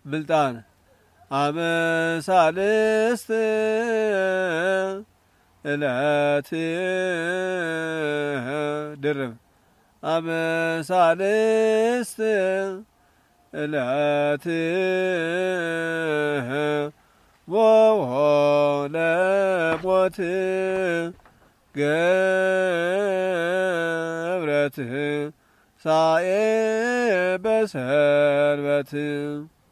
ብልጣን አመሳልስት እለት ድርብ አመሳልስት እለት ወሆ ለሞት ገብረት ሳኤ በሰንበት